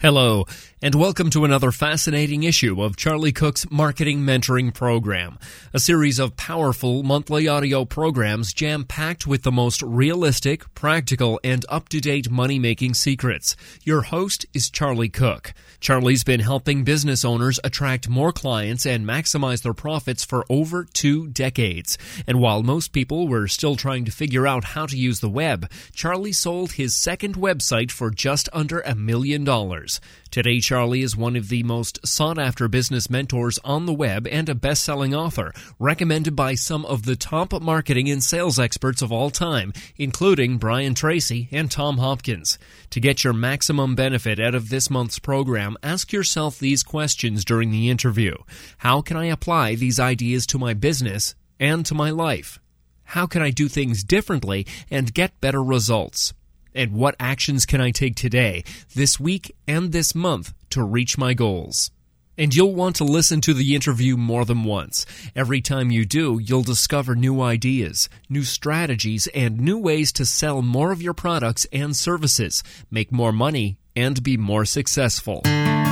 Hello, and welcome to another fascinating issue of Charlie Cook's Marketing Mentoring Program, a series of powerful monthly audio programs jam-packed with the most realistic, practical, and up-to-date money-making secrets. Your host is Charlie Cook. Charlie's been helping business owners attract more clients and maximize their profits for over 2 decades. And while most people were still trying to figure out how to use the web, Charlie sold his second website for just under $1 million. Today, Charlie is one of the most sought-after business mentors on the web and a best-selling author, recommended by some of the top marketing and sales experts of all time, including Brian Tracy and Tom Hopkins. To get your maximum benefit out of this month's program, ask yourself these questions during the interview. How can I apply these ideas to my business and to my life? How can I do things differently and get better results? And what actions can I take today, this week, and this month to reach my goals? And you'll want to listen to the interview more than once. Every time you do, you'll discover new ideas, new strategies, and new ways to sell more of your products and services, make more money, and be more successful.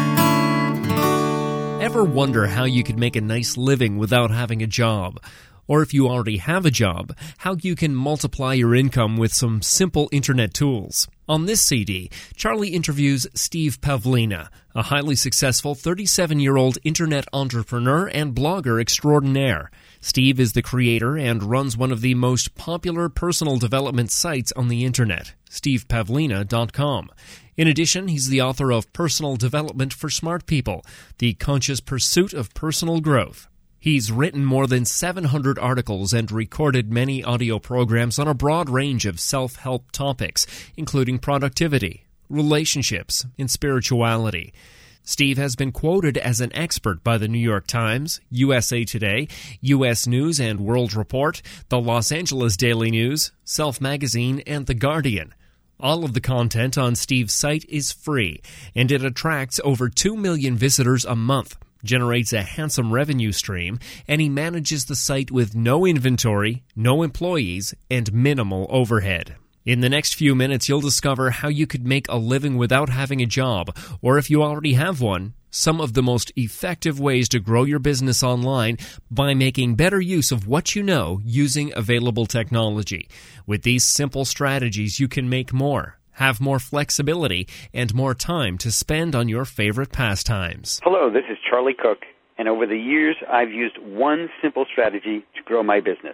Ever wonder how you could make a nice living without having a job? Or if you already have a job, how you can multiply your income with some simple internet tools. On this CD, Charlie interviews Steve Pavlina, a highly successful 37-year-old internet entrepreneur and blogger extraordinaire. Steve is the creator and runs one of the most popular personal development sites on the internet, stevepavlina.com. In addition, he's the author of Personal Development for Smart People, The Conscious Pursuit of Personal Growth. He's written more than 700 articles and recorded many audio programs on a broad range of self-help topics, including productivity, relationships, and spirituality. Steve has been quoted as an expert by the New York Times, USA Today, U.S. News and World Report, the Los Angeles Daily News, Self Magazine, and The Guardian. All of the content on Steve's site is free, and it attracts over 2 million visitors a month, generates a handsome revenue stream, and he manages the site with no inventory, no employees, and minimal overhead. In the next few minutes, you'll discover how you could make a living without having a job, or if you already have one, some of the most effective ways to grow your business online by making better use of what you know using available technology. With these simple strategies, you can make more, have more flexibility, and more time to spend on your favorite pastimes. Hello, this is Charlie Cook, and over the years, I've used one simple strategy to grow my business.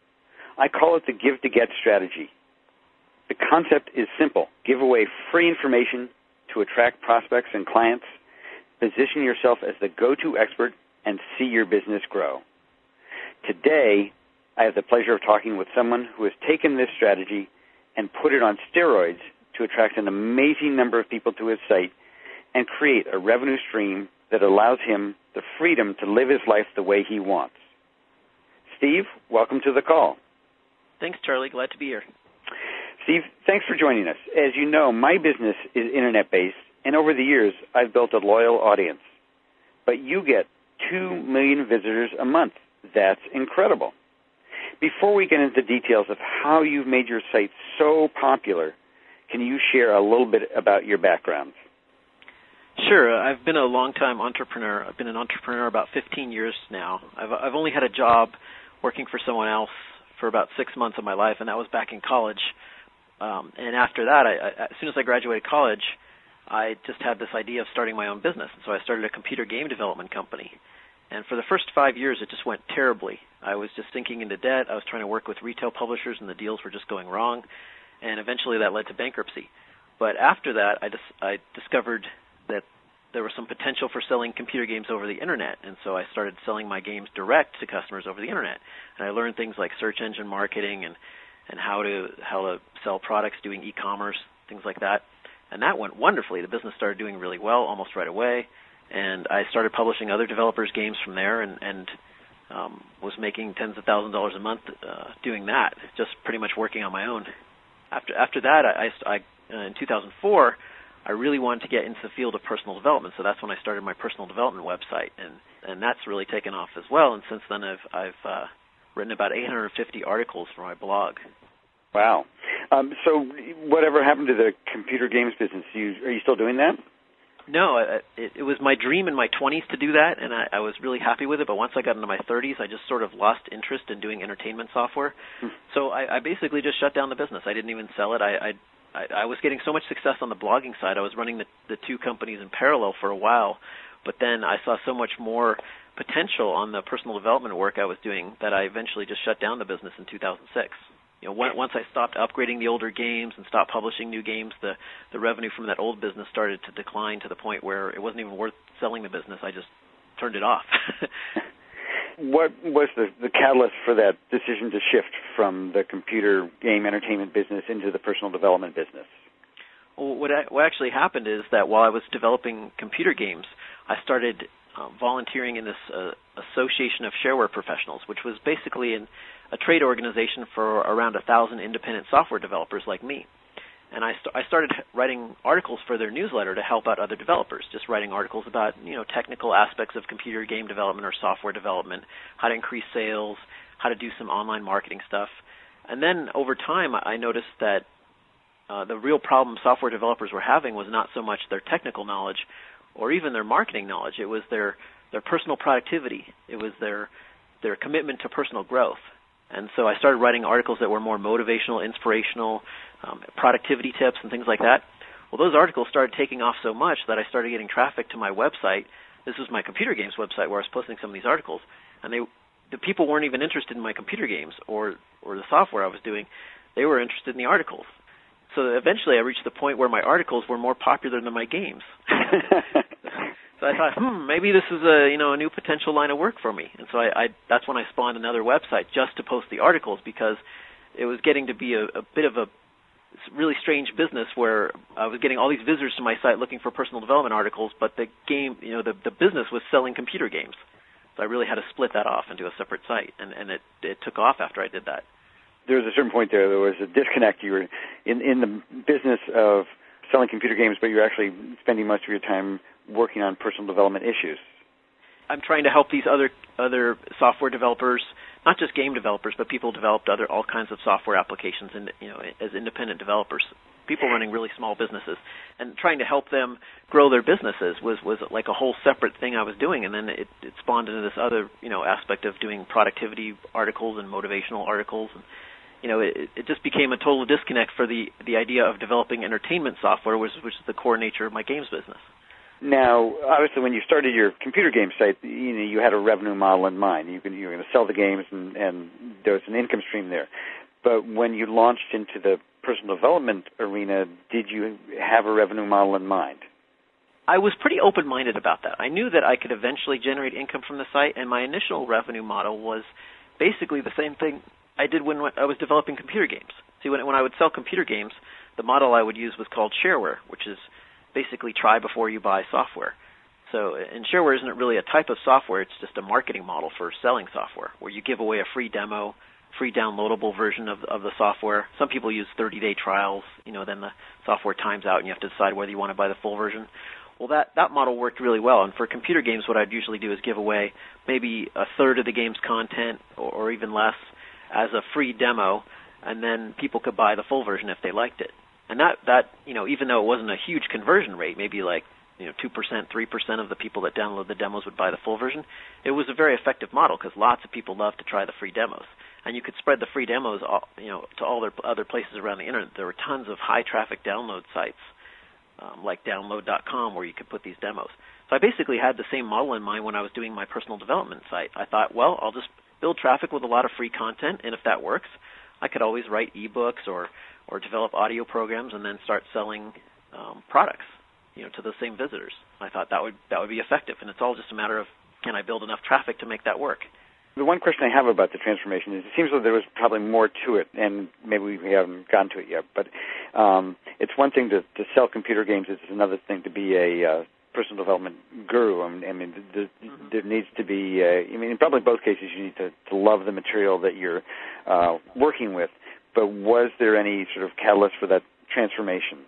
I call it the Give to Get strategy. The concept is simple. Give away free information to attract prospects and clients, position yourself as the go-to expert, and see your business grow. Today, I have the pleasure of talking with someone who has taken this strategy and put it on steroids to attract an amazing number of people to his site and create a revenue stream that allows him the freedom to live his life the way he wants. Steve, welcome to the call. Thanks, Charlie. Glad to be here. Steve, thanks for joining us. As you know, my business is internet-based, and over the years, I've built a loyal audience. But you get 2 million visitors a month. That's incredible. Before we get into the details of how you've made your site so popular, can you share a little bit about your background? Sure. I've been a long-time entrepreneur. I've been an entrepreneur about 15 years now. I've only had a job working for someone else for about 6 months of my life, and that was back in college. And after that, as soon as I graduated college, I just had this idea of starting my own business. So I started a computer game development company. And for the first 5 years, it just went terribly. I was just sinking into debt. I was trying to work with retail publishers, and the deals were just going wrong. And eventually that led to bankruptcy. But after that, I discovered that there was some potential for selling computer games over the Internet. And so I started selling my games direct to customers over the Internet. And I learned things like search engine marketing and how to sell products, doing e-commerce, things like that. And that went wonderfully. The business started doing really well almost right away. And I started publishing other developers' games from there and was making tens of thousands of dollars a month doing that, just pretty much working on my own. After that, I in 2004, I really wanted to get into the field of personal development, so that's when I started my personal development website, and that's really taken off as well. And since then, I've written about 850 articles for my blog. Wow. So whatever happened to the computer games business? Are you still doing that? No, it was my dream in my 20s to do that, and I was really happy with it. But once I got into my 30s, I just sort of lost interest in doing entertainment software. So I basically just shut down the business. I didn't even sell it. I was getting so much success on the blogging side. I was running the two companies in parallel for a while, but then I saw so much more potential on the personal development work I was doing that I eventually just shut down the business in 2006. Once I stopped upgrading the older games and stopped publishing new games, the revenue from that old business started to decline to the point where it wasn't even worth selling the business. I just turned it off. What was the catalyst for that decision to shift from the computer game entertainment business into the personal development business? Well, what actually happened is that while I was developing computer games, I started volunteering in this Association of Shareware Professionals, which was basically a trade organization for around 1,000 independent software developers like me. And I started writing articles for their newsletter to help out other developers, just writing articles about technical aspects of computer game development or software development, how to increase sales, how to do some online marketing stuff. And then over time, I noticed that the real problem software developers were having was not so much their technical knowledge or even their marketing knowledge. It was their personal productivity. It was their commitment to personal growth. And so I started writing articles that were more motivational, inspirational, productivity tips and things like that. Well, those articles started taking off so much that I started getting traffic to my website. This was my computer games website where I was posting some of these articles. And the people weren't even interested in my computer games or the software I was doing. They were interested in the articles. So eventually I reached the point where my articles were more popular than my games. So I thought, maybe this is a new potential line of work for me. And so that's when I spawned another website just to post the articles, because it was getting to be a bit of a really strange business where I was getting all these visitors to my site looking for personal development articles, but the game, the business was selling computer games. So I really had to split that off into a separate site, and it took off after I did that. There was a certain point there was a disconnect. You were in the business of selling computer games, but you're actually spending much of your time working on personal development issues. I'm trying to help these other software developers, not just game developers, but people developed all kinds of software applications, and as independent developers, people running really small businesses, and trying to help them grow their businesses was like a whole separate thing I was doing, and then it spawned into this other aspect of doing productivity articles and motivational articles, and it just became a total disconnect for the idea of developing entertainment software, which is the core nature of my games business. Now, obviously, when you started your computer game site, you had a revenue model in mind. You were going to sell the games, and there was an income stream there. But when you launched into the personal development arena, did you have a revenue model in mind? I was pretty open-minded about that. I knew that I could eventually generate income from the site, and my initial revenue model was basically the same thing I did when I was developing computer games. See, when I would sell computer games, the model I would use was called shareware, which is basically try before you buy software. So, and shareware isn't really a type of software, it's just a marketing model for selling software, where you give away a free demo, free downloadable version of the software. Some people use 30-day trials, then the software times out and you have to decide whether you want to buy the full version. Well, that model worked really well, and for computer games what I'd usually do is give away maybe a third of the game's content or even less as a free demo, and then people could buy the full version if they liked it. And that even though it wasn't a huge conversion rate, maybe like 2%, 3% of the people that download the demos would buy the full version, it was a very effective model because lots of people love to try the free demos. And you could spread the free demos to all their other places around the internet. There were tons of high-traffic download sites like download.com where you could put these demos. So I basically had the same model in mind when I was doing my personal development site. I thought, well, I'll just build traffic with a lot of free content, and if that works, I could always write ebooks or develop audio programs and then start selling products, to the same visitors. I thought that would be effective, and it's all just a matter of can I build enough traffic to make that work. The one question I have about the transformation is it seems like there was probably more to it, and maybe we haven't gotten to it yet, but it's one thing to sell computer games. It's another thing to be a personal development guru. There needs to be, in probably both cases you need to love the material that you're working with, but was there any sort of catalyst for that transformation?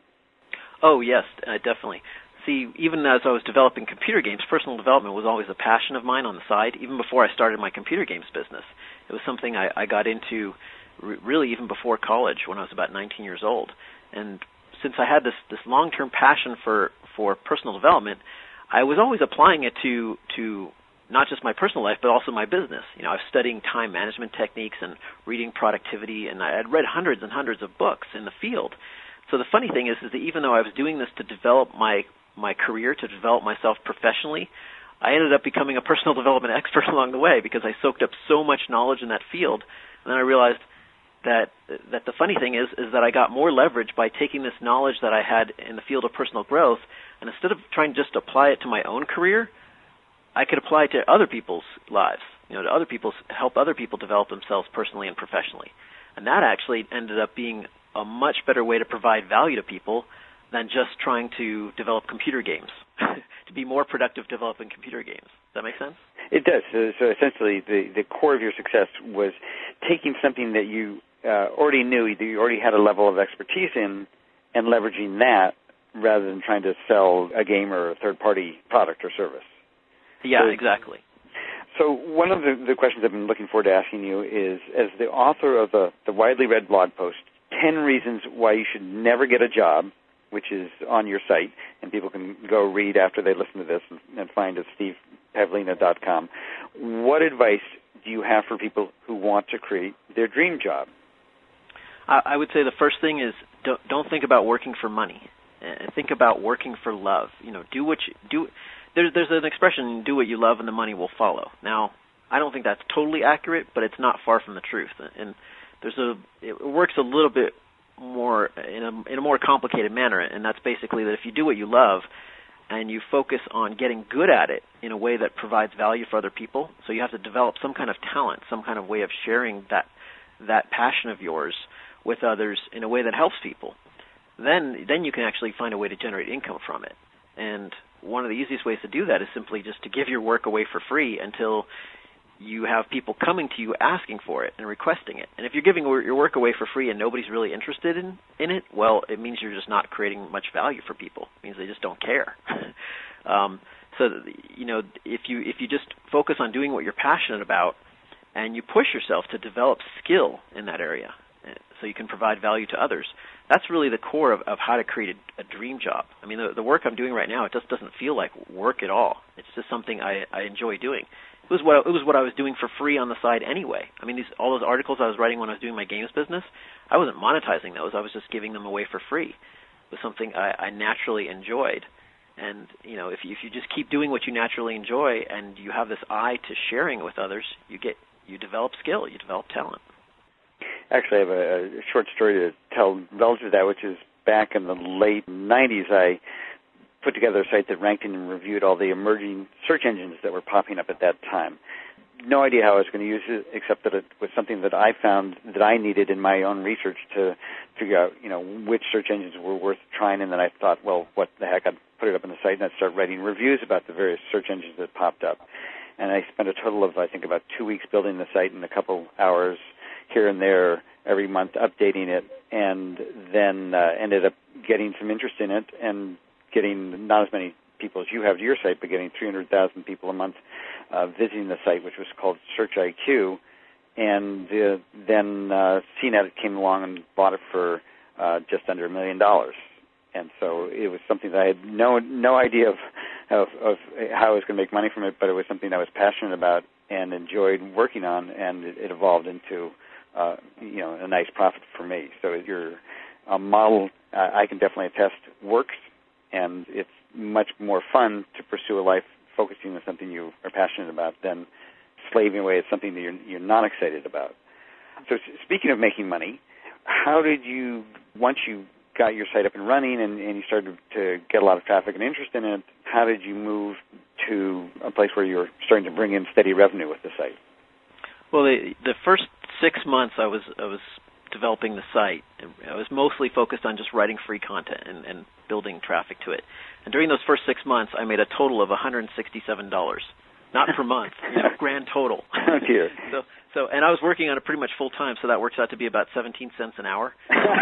Oh, yes, definitely. See, even as I was developing computer games, personal development was always a passion of mine on the side, even before I started my computer games business. It was something I got into really even before college when I was about 19 years old. And since I had this long-term passion for for personal development, I was always applying it to not just my personal life, but also my business. I was studying time management techniques and reading productivity, and I had read hundreds and hundreds of books in the field. So the funny thing is that even though I was doing this to develop my career, to develop myself professionally, I ended up becoming a personal development expert along the way because I soaked up so much knowledge in that field. And then I realized that the funny thing is that I got more leverage by taking this knowledge that I had in the field of personal growth, and instead of trying to just apply it to my own career, I could apply it to other people's lives, help other people develop themselves personally and professionally. And that actually ended up being a much better way to provide value to people than just trying to develop computer games, to be more productive developing computer games. Does that make sense? It does. So essentially, the core of your success was taking something that you already knew, that you already had a level of expertise in, and leveraging that rather than trying to sell a game or a third-party product or service. Yeah, exactly. So one of the questions I've been looking forward to asking you is, as the author of the widely read blog post, 10 Reasons Why You Should Never Get a Job, which is on your site, and people can go read after they listen to this and find it at stevepavlina.com. What advice do you have for people who want to create their dream job? I would say the first thing is don't think about working for money. Think about working for love. Do what you do. There's an expression, do what you love and the money will follow. Now, I don't think that's totally accurate, but it's not far from the truth. And it works a little bit more in a more complicated manner, and that's basically that if you do what you love and you focus on getting good at it in a way that provides value for other people, so you have to develop some kind of talent, some kind of way of sharing that passion of yours with others in a way that helps people, then you can actually find a way to generate income from it. And one of the easiest ways to do that is simply just to give your work away for free until you have people coming to you asking for it and requesting it. And if you're giving your work away for free and nobody's really interested in it, well, it means you're just not creating much value for people. It means they just don't care. So, if you just focus on doing what you're passionate about and you push yourself to develop skill in that area so you can provide value to others, that's really the core of how to create a dream job. I mean, the work I'm doing right now, it just doesn't feel like work at all. It's just something I enjoy doing. It was what I was doing for free on the side anyway. I mean, all those articles I was writing when I was doing my games business, I wasn't monetizing those. I was just giving them away for free. It was something I naturally enjoyed. And, if you just keep doing what you naturally enjoy and you have this eye to sharing it with others, you develop skill, you develop talent. Actually, I have a short story to tell relative to that, which is back in the late 90s, I put together a site that ranked and reviewed all the emerging search engines that were popping up at that time. No idea how I was going to use it, except that it was something that I found that I needed in my own research to figure out, which search engines were worth trying. And then I thought, well, what the heck? I'd put it up on the site and I'd start writing reviews about the various search engines that popped up. And I spent a total of, I think, about 2 weeks building the site and a couple hours here and there every month updating it, and then ended up getting some interest in it and getting not as many people as you have to your site, but getting 300,000 people a month visiting the site, which was called Search IQ. And then CNET came along and bought it for just under $1 million. And so it was something that I had no idea of how I was going to make money from it, but it was something I was passionate about and enjoyed working on, and it evolved into a nice profit for me. So your model, I can definitely attest, works, and it's much more fun to pursue a life focusing on something you are passionate about than slaving away at something that you're not excited about. So speaking of making money, how did you, once you got your site up and running and you started to get a lot of traffic and interest in it, how did you move to a place where you're starting to bring in steady revenue with the site? Well, the first 6 months I was developing the site, I was mostly focused on just writing free content and building traffic to it. And during those first 6 months, I made a total of $167, not per month, grand total. Oh dear. And I was working on it pretty much full time, so that works out to be about 17 cents an hour.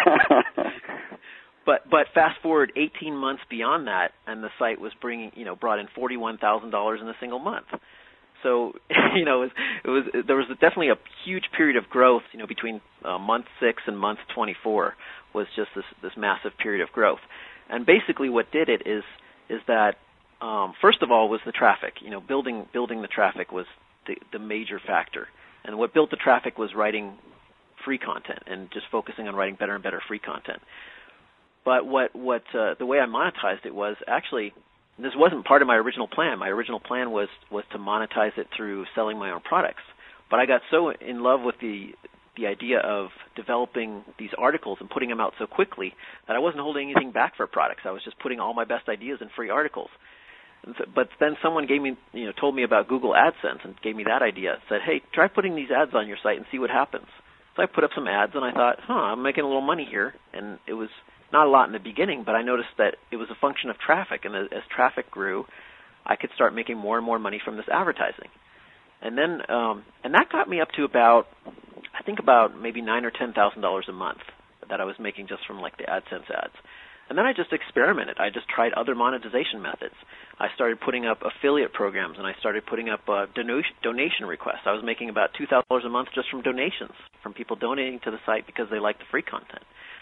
But fast forward 18 months beyond that, and the site was brought in $41,000 in a single month. So, there was definitely a huge period of growth, between month 6 and month 24 was just this massive period of growth. And basically what did it is is that first of all was the traffic. Building the traffic was the major factor, and what built the traffic was writing free content and just focusing on writing better and better free content. But the way I monetized it was actually, this wasn't part of my original plan. My original plan was to monetize it through selling my own products. But I got so in love with the idea of developing these articles and putting them out so quickly that I wasn't holding anything back for products. I was just putting all my best ideas in free articles. But then someone told me about Google AdSense and gave me that idea. Said, hey, try putting these ads on your site and see what happens. So I put up some ads and I thought, I'm making a little money here. And it was not a lot in the beginning, but I noticed that it was a function of traffic. And as traffic grew, I could start making more and more money from this advertising. And then, and that got me up to about maybe $9,000 or $10,000 a month that I was making just from like the AdSense ads. And then I just experimented. I just tried other monetization methods. I started putting up affiliate programs, and I started putting up donation requests. I was making about $2,000 a month just from donations, from people donating to the site because they like the free content.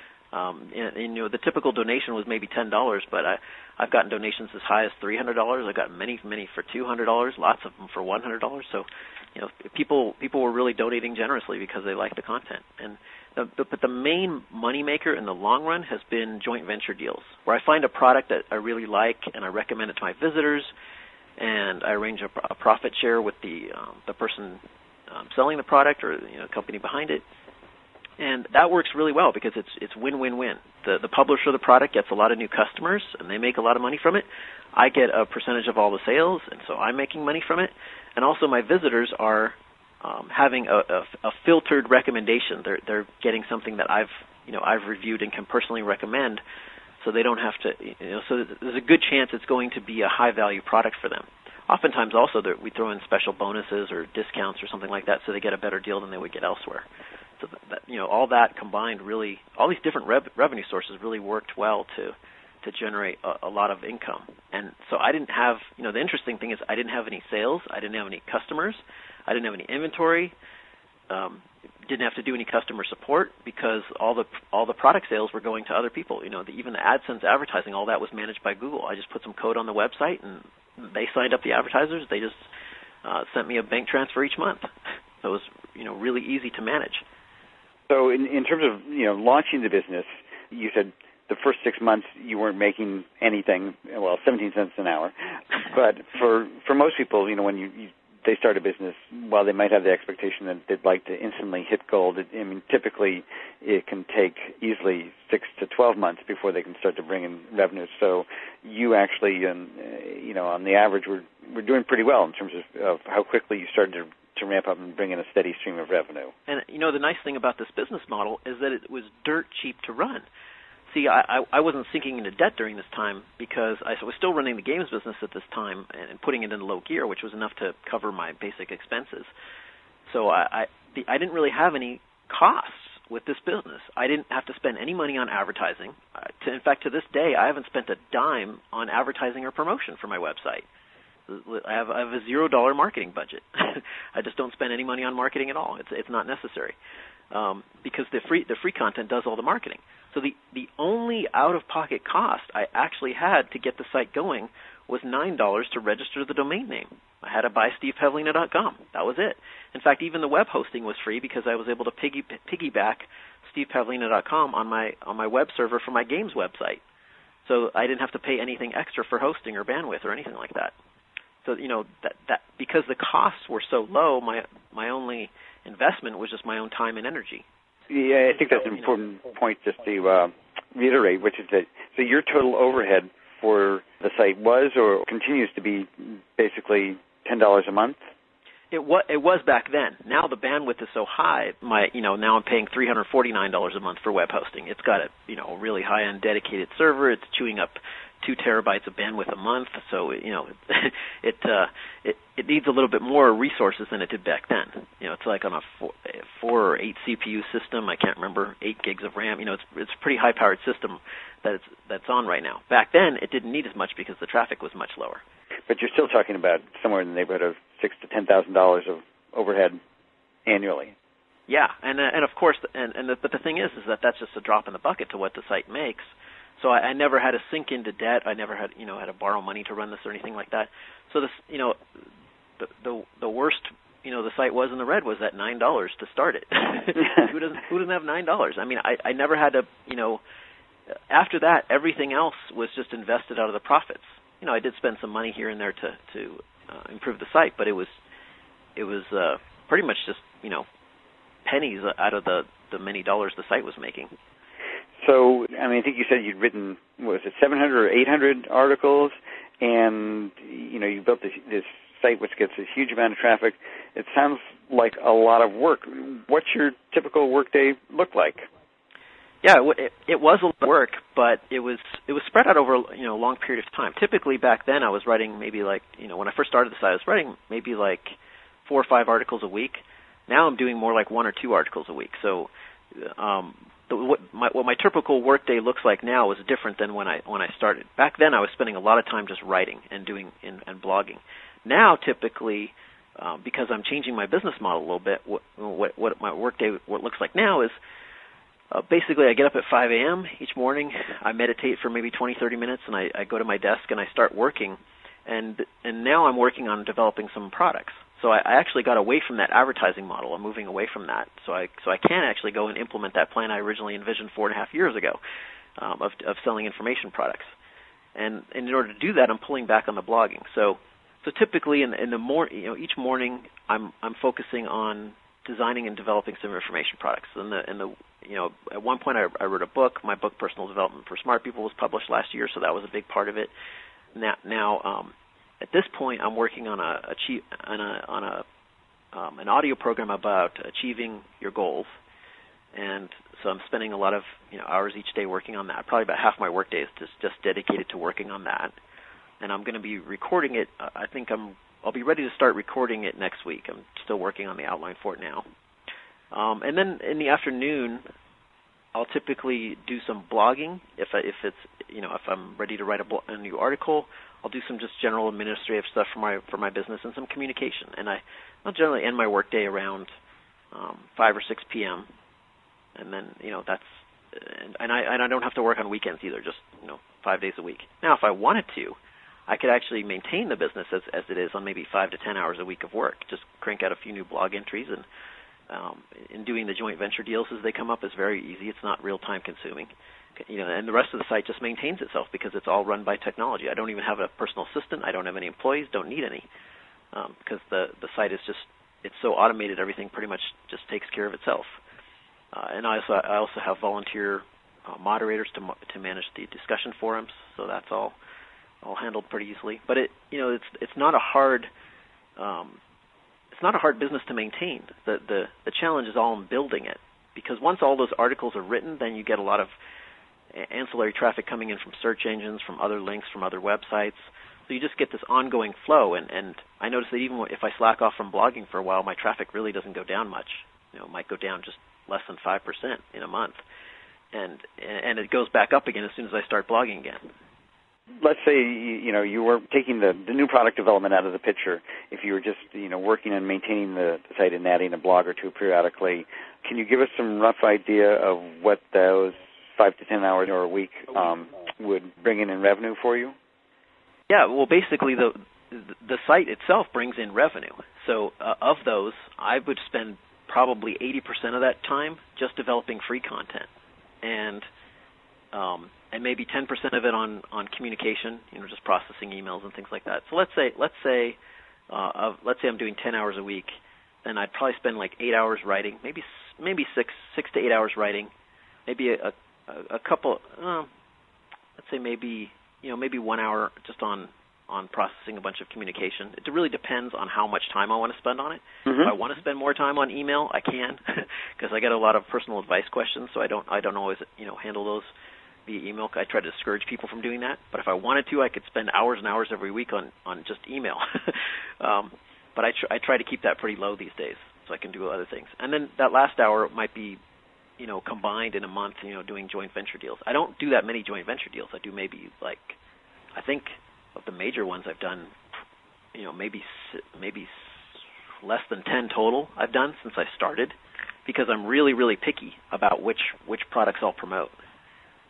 The typical donation was maybe $10, but I've gotten donations as high as $300. I've gotten many for $200, lots of them for $100. So, people were really donating generously because they like the content. And but the main moneymaker in the long run has been joint venture deals, where I find a product that I really like and I recommend it to my visitors, and I arrange a profit share with the person selling the product or company behind it. And that works really well because it's win-win-win. The publisher of the product gets a lot of new customers, and they make a lot of money from it. I get a percentage of all the sales, and so I'm making money from it. And also my visitors are having a filtered recommendation. They're getting something that I've reviewed and can personally recommend, so they don't have to. So there's a good chance it's going to be a high-value product for them. Oftentimes, also, we throw in special bonuses or discounts or something like that, so they get a better deal than they would get elsewhere. So all that combined, really, all these different revenue sources really worked well to generate a lot of income. And so I didn't have, the interesting thing is I didn't have any sales, I didn't have any customers, I didn't have any inventory, didn't have to do any customer support because all the product sales were going to other people. Even the AdSense advertising, all that was managed by Google. I just put some code on the website and they signed up the advertisers. They just sent me a bank transfer each month. So it was really easy to manage. So in terms of launching the business, you said the first 6 months you weren't making anything, 17 cents an hour. But for most people, when they start a business, while they might have the expectation that they'd like to instantly hit gold, typically it can take easily 6 to 12 months before they can start to bring in revenue. So you actually, on the average, we're doing pretty well in terms of how quickly you started to ramp up and bring in a steady stream of revenue. And the nice thing about this business model is that it was dirt cheap to run. See, I wasn't sinking into debt during this time because I was still running the games business at this time and putting it in low gear, which was enough to cover my basic expenses. So I didn't really have any costs with this business. I didn't have to spend any money on advertising. In fact, to this day, I haven't spent a dime on advertising or promotion for my website. I have a $0 marketing budget. I just don't spend any money on marketing at all. It's not necessary because the free content does all the marketing. So the only out-of-pocket cost I actually had to get the site going was $9 to register the domain name. I had to buy stevepavlina.com. That was it. In fact, even the web hosting was free because I was able to piggyback stevepavlina.com on my web server for my games website. So I didn't have to pay anything extra for hosting or bandwidth or anything like that. So that because the costs were so low, my only investment was just my own time and energy. Yeah, I think that's an important point just to reiterate, which is that so your total overhead for the site was or continues to be basically $10 a month? It was back then. Now the bandwidth is so high, now I'm paying $349 a month for web hosting. It's got a really high-end dedicated server. It's chewing up 2 terabytes of bandwidth a month, so it needs a little bit more resources than it did back then. It's like on a 4 or 8 CPU system. I can't remember, 8 gigs of RAM. It's a pretty high-powered system that's on right now. Back then, it didn't need as much because the traffic was much lower. But you're still talking about somewhere in the neighborhood of $6,000 to $10,000 of overhead annually. Yeah, and of course, but the thing is that that's just a drop in the bucket to what the site makes. So I never had to sink into debt. I never had had to borrow money to run this or anything like that. So this the worst the site was in the red was at $9 to start it. Who doesn't have $9? I mean, I never had to after that, everything else was just invested out of the profits. I did spend some money here and there to improve the site, but it was pretty much just pennies out of the many dollars the site was making. So, I mean, I think you said you'd written, what was it, 700 or 800 articles, and you built this site which gets a huge amount of traffic. It sounds like a lot of work. What's your typical workday look like? Yeah, it was a lot of work, but it was spread out over a long period of time. Typically back then I was writing maybe when I first started the site I was writing maybe 4 or 5 articles a week. Now I'm doing more like 1 or 2 articles a week. So what my typical workday looks like now is different than when I started. Back then I was spending a lot of time just writing and doing and blogging. Now typically because I'm changing my business model a little bit, what my workday looks like now is basically I get up at 5 a.m. each morning, I meditate for maybe 20-30 minutes, and I go to my desk and I start working. And now I'm working on developing some products. So I actually got away from that advertising model. I'm moving away from that. So I can actually go and implement that plan I originally envisioned 4.5 years ago of selling information products. And in order to do that, I'm pulling back on the blogging. So typically in the each morning I'm focusing on designing and developing some information products. At one point I wrote a book. My book, Personal Development for Smart People, was published last year, so that was a big part of it. Now at this point, I'm working on an audio program about achieving your goals, and so I'm spending a lot of hours each day working on that. Probably about half my workday is just dedicated to working on that, and I'm going to be recording it. I think I'll be ready to start recording it next week. I'm still working on the outline for it now, and then in the afternoon, I'll typically do some blogging if I'm ready to write a new article. I'll do some just general administrative stuff for my business and some communication. And I'll generally end my workday around 5 or 6 p.m. And then that's and I don't have to work on weekends either. Just 5 days a week. Now, if I wanted to, I could actually maintain the business as it is on maybe 5 to 10 hours a week of work. Just crank out a few new blog entries and doing the joint venture deals as they come up is very easy. It's not real time consuming. And the rest of the site just maintains itself because it's all run by technology. I don't even have a personal assistant. I don't have any employees. Don't need any because the site is it's so automated. Everything pretty much just takes care of itself. And I also have volunteer moderators to manage the discussion forums. So that's all handled pretty easily. But it's not a hard business to maintain. The challenge is all in building it, because once all those articles are written, then you get a lot of ancillary traffic coming in from search engines, from other links, from other websites. So you just get this ongoing flow. And I notice that even if I slack off from blogging for a while, my traffic really doesn't go down much. It might go down just less than 5% in a month. And it goes back up again as soon as I start blogging again. Let's say you were taking the new product development out of the picture. If you were just working on maintaining the site and adding a blog or two periodically, can you give us some rough idea of what those 5 to 10 hours or a week would bring in revenue for you? Yeah, well, basically the site itself brings in revenue. So of those, I would spend probably 80% of that time just developing free content, and maybe 10% of it on communication, just processing emails and things like that. So let's say I'm doing 10 hours a week, then I'd probably spend 8 hours writing, maybe 6 to 8 hours writing, maybe a couple, let's say maybe 1 hour just on processing a bunch of communication. It really depends on how much time I want to spend on it. Mm-hmm. If I want to spend more time on email, I can, because I get a lot of personal advice questions, so I don't always handle those via email. I try to discourage people from doing that. But if I wanted to, I could spend hours and hours every week on just email. But I try to keep that pretty low these days, so I can do other things. And then that last hour might be combined in a month, doing joint venture deals. I don't do that many joint venture deals. I do maybe I think of the major ones I've done, maybe less than 10 total I've done since I started, because I'm really, really picky about which products I'll promote.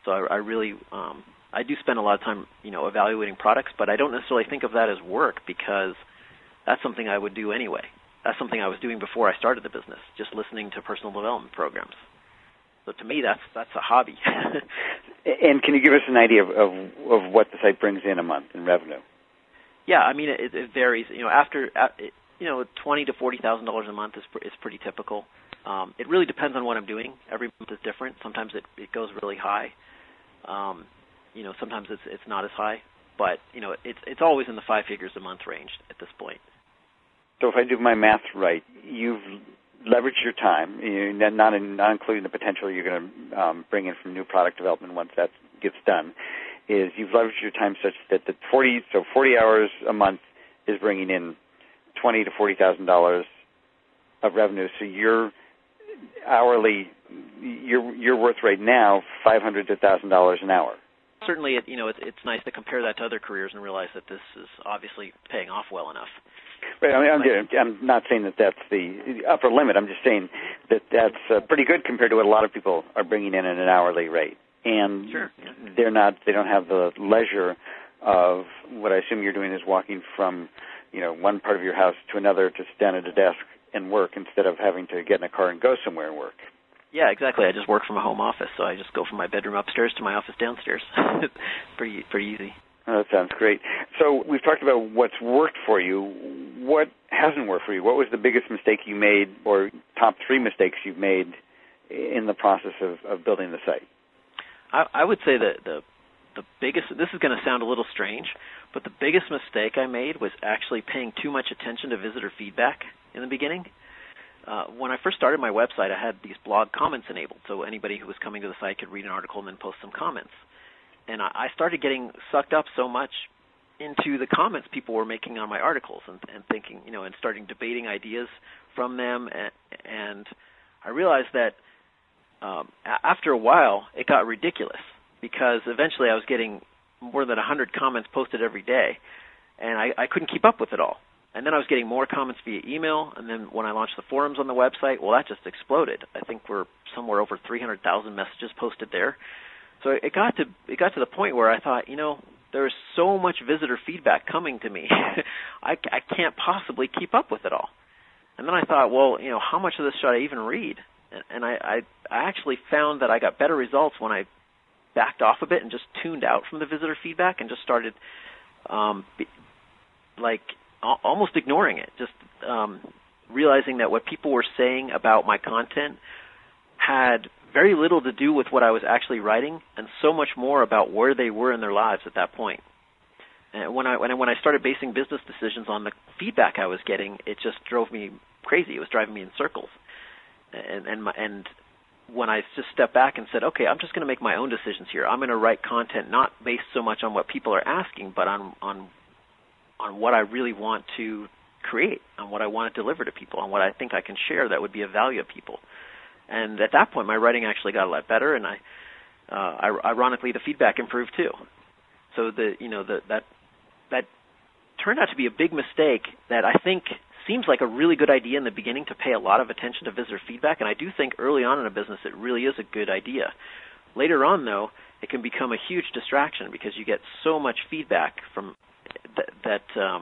So I really I do spend a lot of time, evaluating products, but I don't necessarily think of that as work because that's something I would do anyway. That's something I was doing before I started the business, just listening to personal development programs. So to me, that's a hobby. And can you give us an idea of what the site brings in a month in revenue? Yeah, I mean it varies. After $20,000 to $40,000 a month is pretty typical. It really depends on what I'm doing. Every month is different. Sometimes it goes really high. Sometimes it's not as high, but it's always in the 5 figures a month range at this point. So if I do my math right, you've leveraged your time, not including the potential you're going to bring in from new product development once that gets done, is you've leveraged your time such that 40 hours a month is bringing in $20,000 to $40,000 of revenue. So your hourly, you're worth right now $500 to $1,000 an hour. Certainly, it's nice to compare that to other careers and realize that this is obviously paying off well enough. Right. I'm not saying that that's the upper limit. I'm just saying that that's pretty good compared to what a lot of people are bringing in at an hourly rate. And sure. They don't have the leisure of what I assume you're doing is walking from, one part of your house to another to sit down at a desk and work instead of having to get in a car and go somewhere and work. Yeah, exactly. I just work from a home office, so I just go from my bedroom upstairs to my office downstairs. pretty easy. Oh, that sounds great. So we've talked about what's worked for you. What hasn't worked for you? What was the biggest mistake you made, or top 3 mistakes you've made in the process of building the site? I would say that the biggest, this is going to sound a little strange, but the biggest mistake I made was actually paying too much attention to visitor feedback in the beginning. When I first started my website, I had these blog comments enabled, so anybody who was coming to the site could read an article and then post some comments. And I started getting sucked up so much into the comments people were making on my articles and thinking, and starting debating ideas from them. And I realized that after a while, it got ridiculous because eventually I was getting more than 100 comments posted every day, and I couldn't keep up with it all. And then I was getting more comments via email, and then when I launched the forums on the website, well, that just exploded. I think we're somewhere over 300,000 messages posted there. So it got to the point where I thought, there's so much visitor feedback coming to me, I can't possibly keep up with it all. And then I thought, well, how much of this should I even read? And I actually found that I got better results when I backed off a bit and just tuned out from the visitor feedback and just started almost ignoring it, just realizing that what people were saying about my content had very little to do with what I was actually writing and so much more about where they were in their lives at that point. And when I started basing business decisions on the feedback I was getting, it just drove me crazy. It was driving me in circles. And when I just stepped back and said, okay, I'm just going to make my own decisions here. I'm going to write content not based so much on what people are asking, but on what I really want to create, on what I want to deliver to people, on what I think I can share that would be of value to people. And at that point, my writing actually got a lot better, and ironically, the feedback improved too. So that turned out to be a big mistake that I think seems like a really good idea in the beginning to pay a lot of attention to visitor feedback, and I do think early on in a business it really is a good idea. Later on, though, it can become a huge distraction because you get so much feedback from that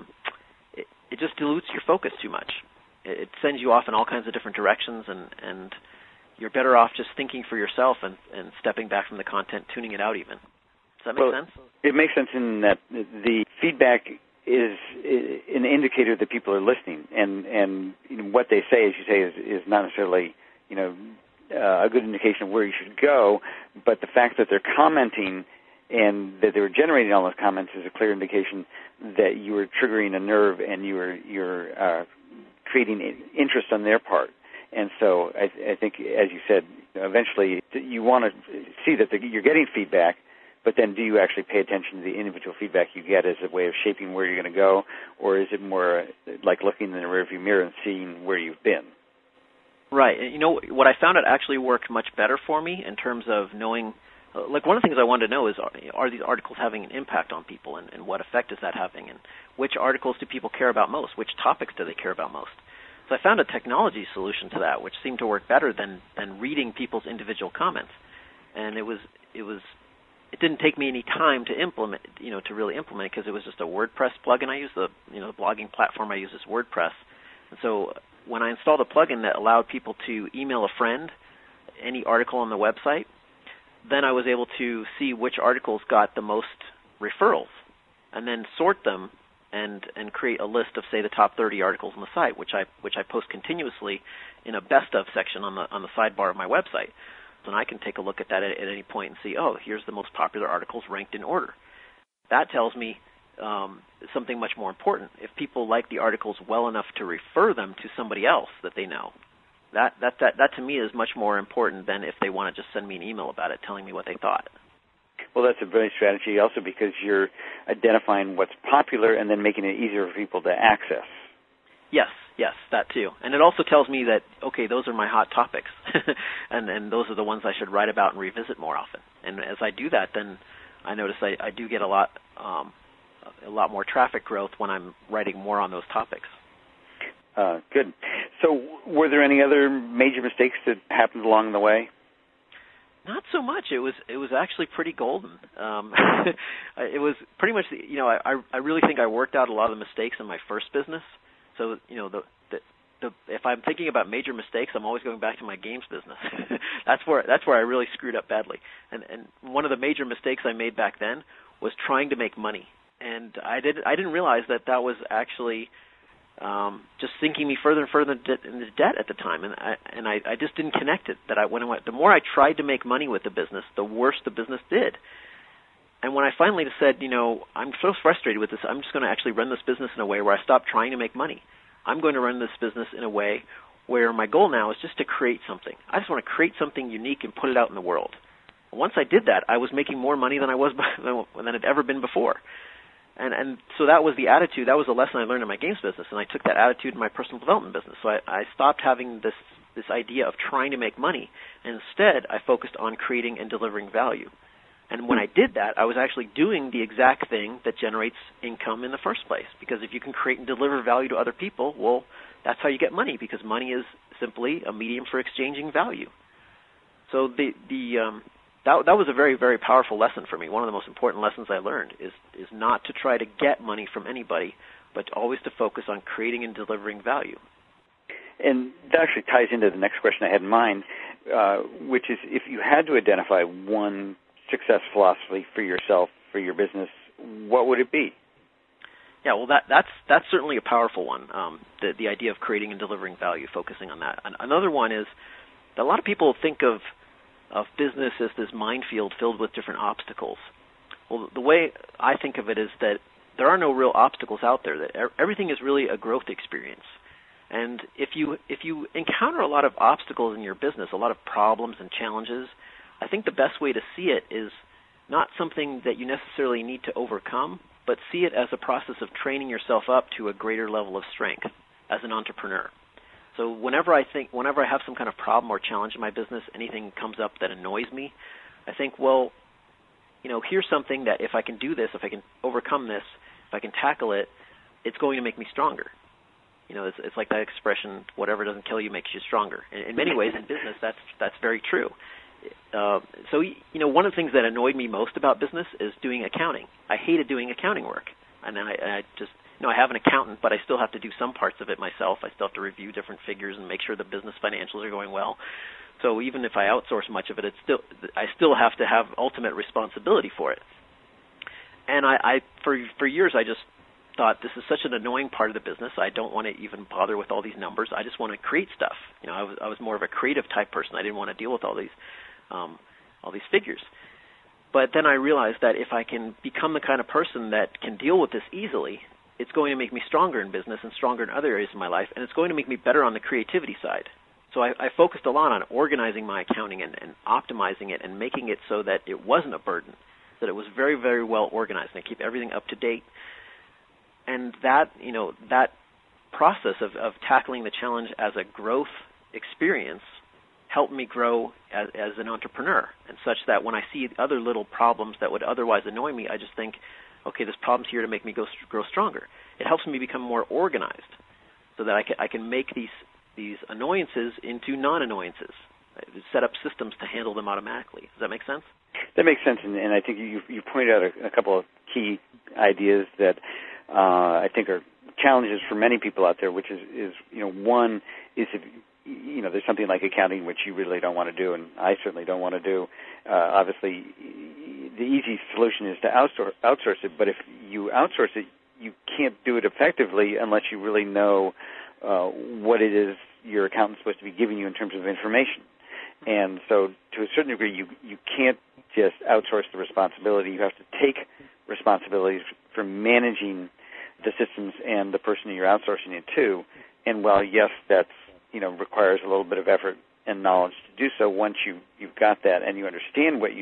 it just dilutes your focus too much. It sends you off in all kinds of different directions, and you're better off just thinking for yourself and stepping back from the content, tuning it out even. Does that make sense? It makes sense in that the feedback is an indicator that people are listening, and what they say, as you say, is not necessarily a good indication of where you should go, but the fact that they're commenting and that they were generating all those comments is a clear indication that you were triggering a nerve and you're creating interest on their part. And so I think, as you said, eventually you want to see that you're getting feedback, but then do you actually pay attention to the individual feedback you get as a way of shaping where you're going to go, or is it more like looking in the rearview mirror and seeing where you've been? Right. What I found it actually worked much better for me in terms of knowing, like one of the things I wanted to know is, are these articles having an impact on people, and what effect is that having, and which articles do people care about most, which topics do they care about most? So I found a technology solution to that, which seemed to work better than reading people's individual comments. And it was it didn't take me any time to implement, to really implement it, because it was just a WordPress plugin. I use the blogging platform I use is WordPress. And so when I installed a plugin that allowed people to email a friend any article on the website, then I was able to see which articles got the most referrals, and then sort them and create a list of, say, the top 30 articles on the site, which I post continuously in a best of section on the sidebar of my website. And I can take a look at that at any point and see, oh, here's the most popular articles ranked in order. That tells me something much more important. If people like the articles well enough to refer them to somebody else that they know, that to me is much more important than if they want to just send me an email about it telling me what they thought. Well, that's a brilliant strategy also, because you're identifying what's popular and then making it easier for people to access. Yes, that too. And it also tells me that, okay, those are my hot topics, and those are the ones I should write about and revisit more often. And as I do that, then I notice I do get a lot more traffic growth when I'm writing more on those topics. Good. So were there any other major mistakes that happened along the way? Not so much. It was actually pretty golden. It was pretty much, I really think I worked out a lot of the mistakes in my first business. So, if I'm thinking about major mistakes, I'm always going back to my games business. That's where I really screwed up badly. And one of the major mistakes I made back then was trying to make money. And I didn't realize that was actually just sinking me further and further into debt at the time, and I just didn't connect it. The more I tried to make money with the business, the worse the business did. And when I finally said, I'm so frustrated with this, I'm just going to actually run this business in a way where I stop trying to make money. I'm going to run this business in a way where my goal now is just to create something. I just want to create something unique and put it out in the world. Once I did that, I was making more money than than had ever been before. And so that was the attitude. That was a lesson I learned in my games business, and I took that attitude in my personal development business. So I stopped having this idea of trying to make money, and instead I focused on creating and delivering value. And when I did that, I was actually doing the exact thing that generates income in the first place. Because if you can create and deliver value to other people, well, that's how you get money, because money is simply a medium for exchanging value. So that was a very, very powerful lesson for me. One of the most important lessons I learned is not to try to get money from anybody, but always to focus on creating and delivering value. And that actually ties into the next question I had in mind, which is, if you had to identify one success philosophy for yourself, for your business, what would it be? Yeah, well, that's certainly a powerful one, the idea of creating and delivering value, focusing on that. Another one is that a lot of people think of business as this minefield filled with different obstacles. Well, the way I think of it is that there are no real obstacles out there. That everything is really a growth experience. And if you encounter a lot of obstacles in your business, a lot of problems and challenges, I think the best way to see it is not something that you necessarily need to overcome, but see it as a process of training yourself up to a greater level of strength as an entrepreneur. So whenever I have some kind of problem or challenge in my business, anything comes up that annoys me, I think, well, here's something that if I can do this, if I can overcome this, if I can tackle it, it's going to make me stronger. It's like that expression, whatever doesn't kill you makes you stronger. In many ways in business, that's very true. So one of the things that annoyed me most about business is doing accounting. I hated doing accounting work. And then I just, I have an accountant, but I still have to do some parts of it myself. I still have to review different figures and make sure the business financials are going well. So even if I outsource much of it, I still have to have ultimate responsibility for it. And for years, I just thought, this is such an annoying part of the business. I don't want to even bother with all these numbers. I just want to create stuff. I was more of a creative type person. I didn't want to deal with all these figures. But then I realized that if I can become the kind of person that can deal with this easily, it's going to make me stronger in business and stronger in other areas of my life, and it's going to make me better on the creativity side. So I focused a lot on organizing my accounting and optimizing it and making it so that it wasn't a burden, that it was very, very well organized, and I keep everything up to date. And that process of tackling the challenge as a growth experience helped me grow as an entrepreneur, and such that when I see other little problems that would otherwise annoy me, I just think, okay, this problem's here to make me grow stronger. It helps me become more organized so that I can make these annoyances into non-annoyances, set up systems to handle them automatically. Does that make sense? That makes sense, and I think you pointed out a couple of key ideas that I think are challenges for many people out there, which is one is if there's something like accounting which you really don't want to do, and I certainly don't want to do. Obviously, the easy solution is to outsource it, but if you outsource it, you can't do it effectively unless you really know what it is your accountant's supposed to be giving you in terms of information. And so to a certain degree, you can't just outsource the responsibility. You have to take responsibilities for managing the systems and the person you're outsourcing it to. And while, yes, that's, requires a little bit of effort and knowledge to do so, once you've got that and you understand what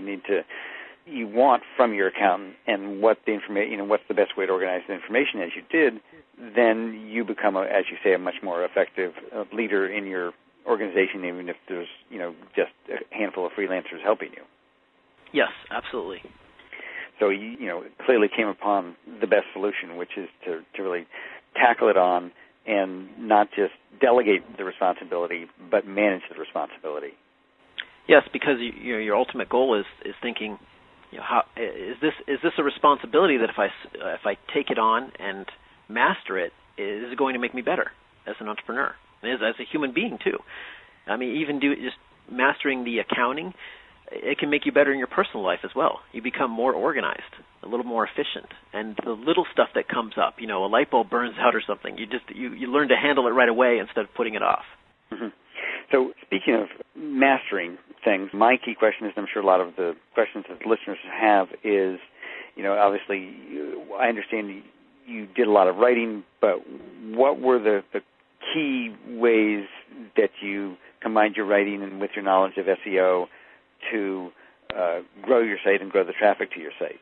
you want from your accountant and what the information, what's the best way to organize the information as you did, then you become, as you say, a much more effective leader in your organization, even if there's, just a handful of freelancers helping you. Yes, absolutely. So you clearly came upon the best solution, which is to really tackle it on and not just delegate the responsibility, but manage the responsibility. Yes, because your ultimate goal is thinking, how is this a responsibility that if I take it on and master it, is it going to make me better as an entrepreneur, and as a human being too? I mean, even just mastering the accounting, it can make you better in your personal life as well. You become more organized, a little more efficient, and the little stuff that comes up, a light bulb burns out or something, you learn to handle it right away instead of putting it off. Mm-hmm. So speaking of mastering things, my key question is, I'm sure a lot of the questions that the listeners have is, obviously I understand you did a lot of writing, but what were the key ways that you combined your writing and with your knowledge of SEO to grow your site and grow the traffic to your site?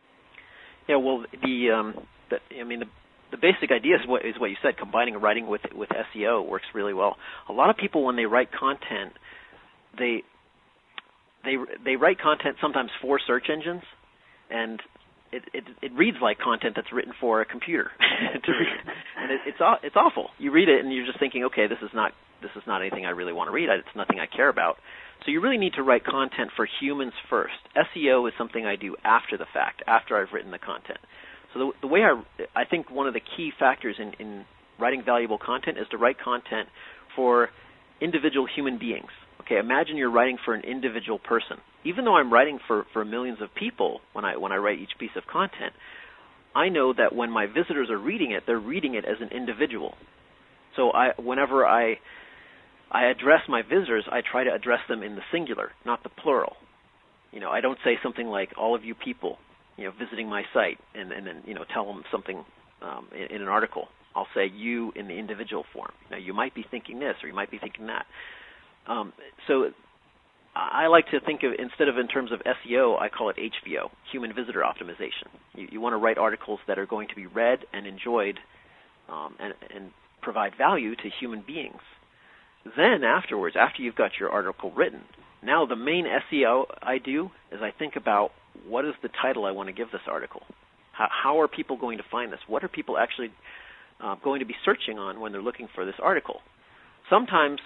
Yeah, well, the basic idea is what you said. Combining writing with SEO works really well. A lot of people, when they write content, they write content sometimes for search engines, and it reads like content that's written for a computer to read, and it's awful. You read it and you're just thinking, okay, this is not anything I really want to read. It's nothing I care about. So you really need to write content for humans first. SEO is something I do after the fact, after I've written the content. So the way I think one of the key factors in writing valuable content is to write content for individual human beings. Okay, imagine you're writing for an individual person. Even though I'm writing for millions of people when I write each piece of content, I know that when my visitors are reading it, they're reading it as an individual. So whenever I address my visitors, I try to address them in the singular, not the plural. I don't say something like, all of you people, visiting my site, and then, tell them something in an article. I'll say you in the individual form. Now, you might be thinking this, or you might be thinking that. So I like to think of, instead of in terms of SEO, I call it HVO, human visitor optimization. You want to write articles that are going to be read and enjoyed and provide value to human beings. Then afterwards, after you've got your article written, now the main SEO I do is I think about, what is the title I want to give this article? How are people going to find this? What are people actually going to be searching on when they're looking for this article? Sometimes,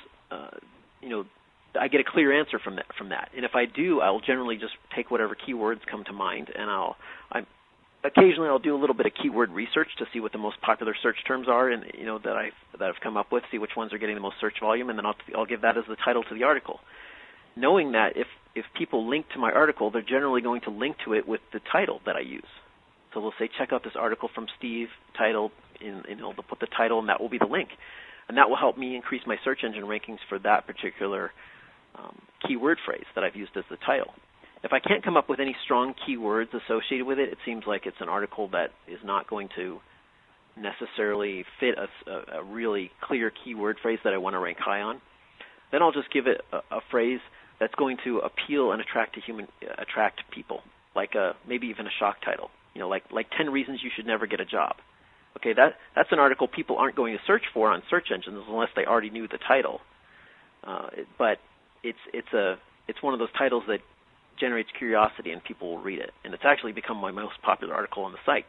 I get a clear answer from that. And if I do, I'll generally just take whatever keywords come to mind, and occasionally I'll do a little bit of keyword research to see what the most popular search terms are, and that I've come up with, see which ones are getting the most search volume, and then I'll give that as the title to the article, knowing that if people link to my article, they're generally going to link to it with the title that I use. So they'll say, check out this article from Steve, titled, they'll put the title, and that will be the link. And that will help me increase my search engine rankings for that particular keyword phrase that I've used as the title. If I can't come up with any strong keywords associated with it, it seems like it's an article that is not going to necessarily fit a really clear keyword phrase that I want to rank high on. Then I'll just give it a phrase that's going to appeal and attract people, like maybe even a shock title. Like 10 reasons you should never get a job. Okay, that's an article people aren't going to search for on search engines unless they already knew the title. But it's one of those titles that generates curiosity and people will read it, and it's actually become my most popular article on the site,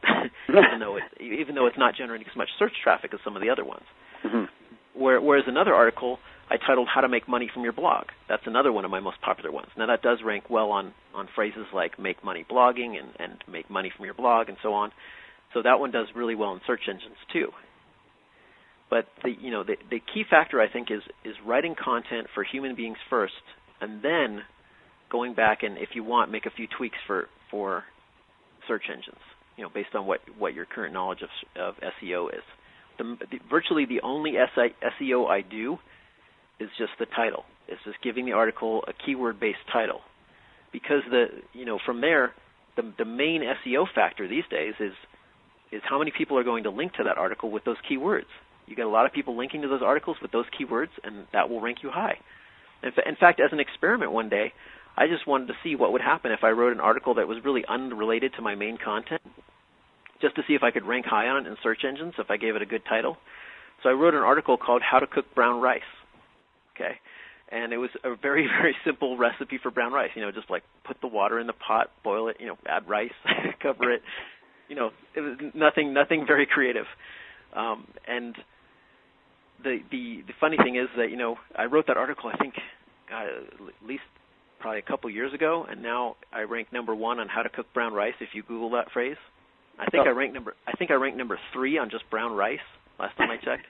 even though it's not generating as much search traffic as some of the other ones. Mm-hmm. Whereas another article I titled How to Make Money from Your Blog. That's another one of my most popular ones. Now, that does rank well on phrases like make money blogging and make money from your blog and so on. So that one does really well in search engines too. But the key factor, I think, is writing content for human beings first, and then going back and, if you want, make a few tweaks for search engines, based on what your current knowledge of SEO is. Virtually the only SEO I do is just the title. It's just giving the article a keyword-based title, because from there, the main SEO factor these days is how many people are going to link to that article with those keywords. You get a lot of people linking to those articles with those keywords, and that will rank you high. In fact, as an experiment one day, I just wanted to see what would happen if I wrote an article that was really unrelated to my main content, just to see if I could rank high on it in search engines if I gave it a good title. So I wrote an article called How to Cook Brown Rice. Okay, and it was a very, very simple recipe for brown rice. Just like put the water in the pot, boil it, add rice, cover it. It was nothing very creative. And the funny thing is that I wrote that article, I think, at least probably a couple years ago, and now I rank number 1 on how to cook brown rice. If you Google that phrase, I think I ranked number 3 on just brown rice last time I checked.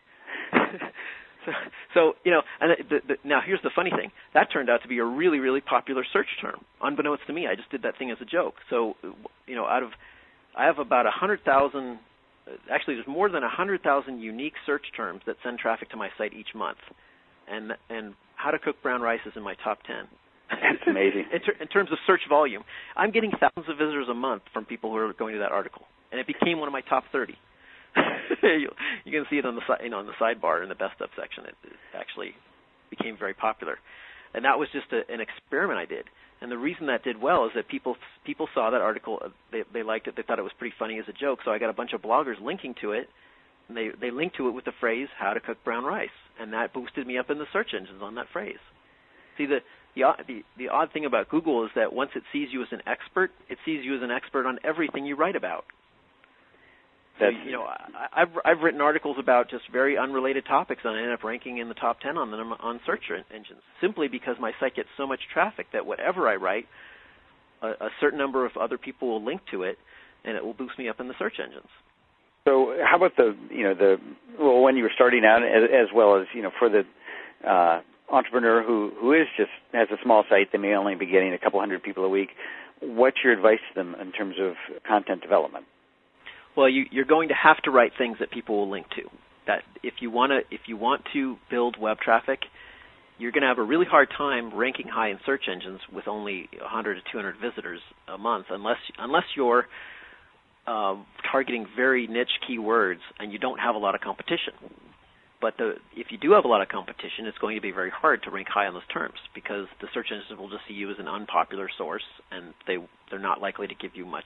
So and now here's the funny thing. That turned out to be a really, really popular search term, unbeknownst to me. I just did that thing as a joke. So I have about 100,000. Actually, there's more than 100,000 unique search terms that send traffic to my site each month, and how to cook brown rice is in my top 10. That's amazing. In terms of search volume, I'm getting thousands of visitors a month from people who are going to that article, and it became one of my top 30. You can see it on the on the sidebar in the best of section. It actually became very popular, and that was just an experiment I did. And the reason that did well is that people saw that article, they liked it, they thought it was pretty funny as a joke. So I got a bunch of bloggers linking to it, and they linked to it with the phrase "How to Cook Brown Rice," and that boosted me up in the search engines on that phrase. See, the odd thing about Google is that once it sees you as an expert, it sees you as an expert on everything you write about. So, I've written articles about just very unrelated topics, and I end up ranking in the top 10 on them on search engines, simply because my site gets so much traffic that whatever I write, a certain number of other people will link to it, and it will boost me up in the search engines. So, how about when you were starting out, as well as for the entrepreneur who has a small site, they may only be getting a couple hundred people a week. What's your advice to them in terms of content development? Well, you're going to have to write things that people will link to. That if you want to build web traffic, you're going to have a really hard time ranking high in search engines with only 100 to 200 visitors a month, unless you're targeting very niche keywords and you don't have a lot of competition. But if you do have a lot of competition, it's going to be very hard to rank high on those terms, because the search engines will just see you as an unpopular source, and they're not likely to give you much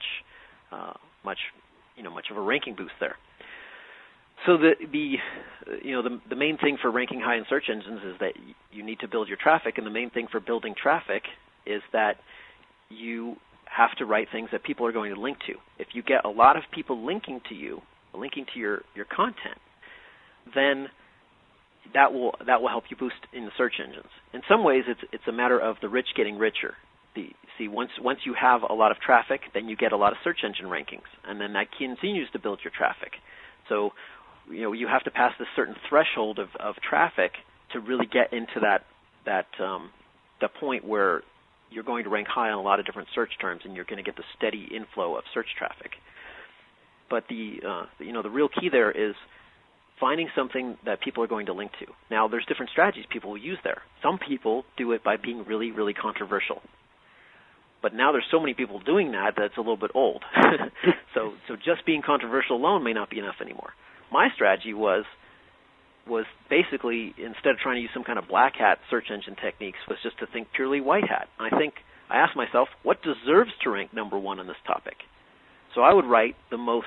of a ranking boost there. So the main thing for ranking high in search engines is that you need to build your traffic, and the main thing for building traffic is that you have to write things that people are going to link to. If you get a lot of people linking to your content, then that will help you boost in the search engines. In some ways, it's a matter of the rich getting richer. Once you have a lot of traffic, then you get a lot of search engine rankings, and then that continues to build your traffic. So, you have to pass this certain threshold of traffic to really get into the point where you're going to rank high on a lot of different search terms, and you're going to get the steady inflow of search traffic. But the real key there is finding something that people are going to link to. Now, there's different strategies people will use there. Some people do it by being really, really controversial. But now there's so many people doing that it's a little bit old. So just being controversial alone may not be enough anymore. My strategy was basically, instead of trying to use some kind of black hat search engine techniques, was just to think purely white hat. I asked myself, what deserves to rank number 1 on this topic? So I would write the most,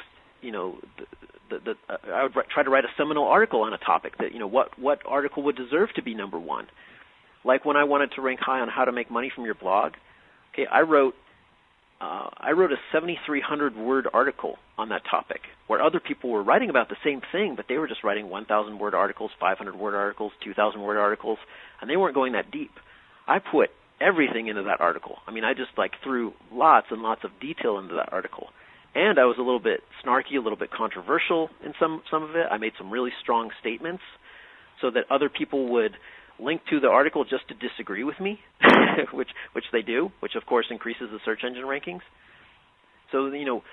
I would try to write a seminal article on a topic that, what article would deserve to be number 1. Like when I wanted to rank high on how to make money from your blog, okay, I wrote I wrote a 7,300-word article on that topic, where other people were writing about the same thing, but they were just writing 1,000-word articles, 500-word articles, 2,000-word articles, and they weren't going that deep. I put everything into that article. I mean, I just threw lots and lots of detail into that article. And I was a little bit snarky, a little bit controversial in some of it. I made some really strong statements so that other people would link to the article just to disagree with me, which they do, which of course increases the search engine rankings. So,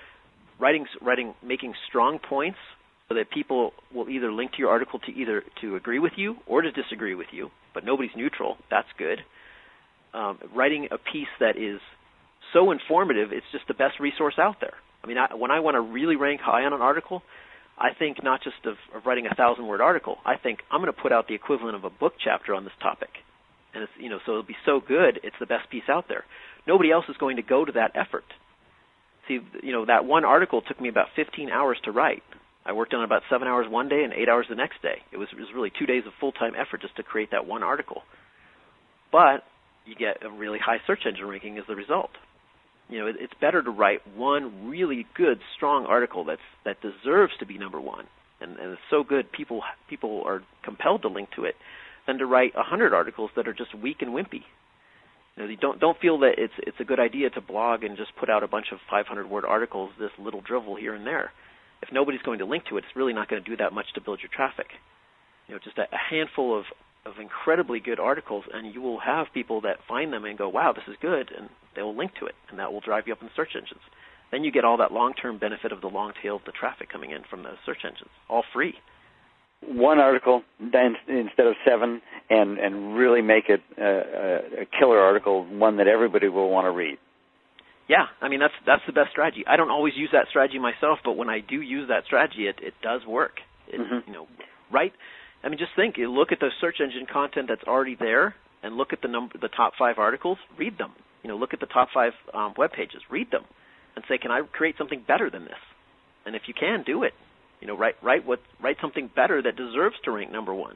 making strong points so that people will either link to your article to agree with you or to disagree with you, but nobody's neutral. That's good. Writing a piece that is so informative, it's just the best resource out there. I mean, when I want to really rank high on an article, I think not just of writing a 1,000-word article. I think I'm going to put out the equivalent of a book chapter on this topic, and it's, so it'll be so good, it's the best piece out there. Nobody else is going to go to that effort. See, that one article took me about 15 hours to write. I worked on it about 7 hours one day and 8 hours the next day. It was really 2 days of full-time effort just to create that one article. But you get a really high search engine ranking as the result. It's better to write one really good, strong article that deserves to be number one, and it's so good people are compelled to link to it, than to write 100 articles that are just weak and wimpy. You don't feel that it's a good idea to blog and just put out a bunch of 500-word articles, this little drivel here and there. If nobody's going to link to it, it's really not going to do that much to build your traffic. Just a handful of incredibly good articles, and you will have people that find them and go, wow, this is good, and they will link to it, and that will drive you up in the search engines. Then you get all that long-term benefit of the long tail of the traffic coming in from the search engines, all free. One article instead of 7, and really make it a killer article, one that everybody will want to read. Yeah, I mean, that's the best strategy. I don't always use that strategy myself, but when I do use that strategy, it does work. Right? I mean, just think. Look at the search engine content that's already there, and look at the top 5 articles. Read them. Look at the top 5 web pages. Read them, and say, can I create something better than this? And if you can, do it. Write something better that deserves to rank number one.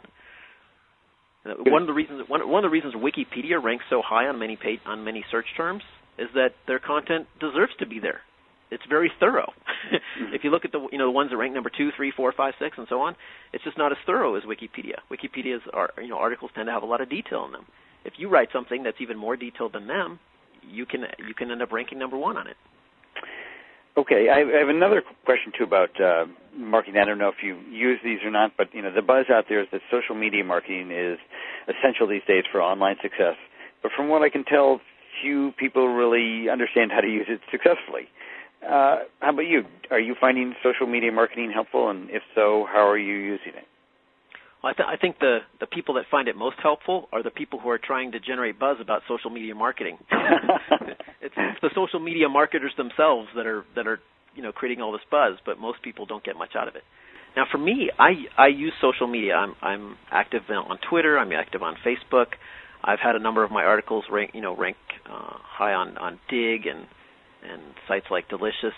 One of the reasons Wikipedia ranks so high on many search terms is that their content deserves to be there. It's very thorough. If you look at the ones that rank number 2, 3, 4, 5, 6, and so on, it's just not as thorough as Wikipedia. Wikipedia's articles tend to have a lot of detail in them. If you write something that's even more detailed than them, you can end up ranking number one on it. Okay, I have another question too about marketing. I don't know if you use these or not, but the buzz out there is that social media marketing is essential these days for online success. But from what I can tell, few people really understand how to use it successfully. How about you? Are you finding social media marketing helpful, and if so, how are you using it? Well, I think the people that find it most helpful are the people who are trying to generate buzz about social media marketing. It's the social media marketers themselves that are creating all this buzz, but most people don't get much out of it. Now, for me, I use social media. I'm active on Twitter. I'm active on Facebook. I've had a number of my articles rank high on Dig and sites like Delicious,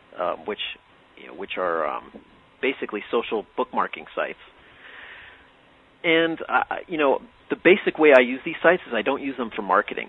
which are basically social bookmarking sites. And the basic way I use these sites is I don't use them for marketing,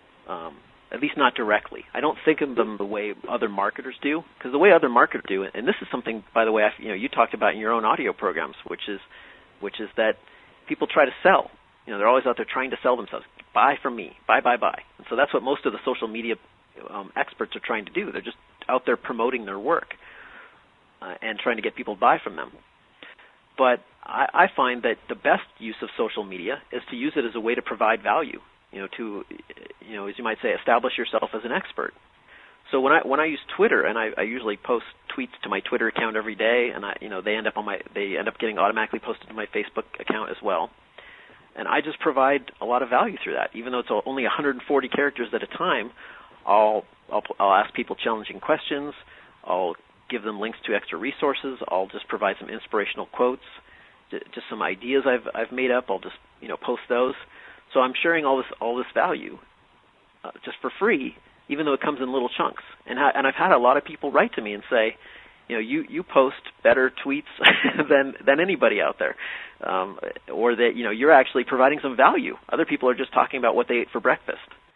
at least not directly. I don't think of them the way other marketers do, because the way other marketers do it, and this is something, by the way, you talked about in your own audio programs, which is that people try to sell. They're always out there trying to sell themselves. Buy from me. Buy. And so that's what most of the social media experts are trying to do. They're just out there promoting their work and trying to get people to buy from them. But I find that the best use of social media is to use it as a way to provide value, to as you might say, establish yourself as an expert. So when I use Twitter, and I usually post tweets to my Twitter account every day, and they end up getting automatically posted to my Facebook account as well. And I just provide a lot of value through that. Even though it's only 140 characters at a time, I'll ask people challenging questions. I'll give them links to extra resources. I'll just provide some inspirational quotes, just some ideas I've made up. I'll just post those. So I'm sharing all this value just for free, even though it comes in little chunks. And I've had a lot of people write to me and say, you post better tweets than anybody out there, or that you're actually providing some value. Other people are just talking about what they ate for breakfast.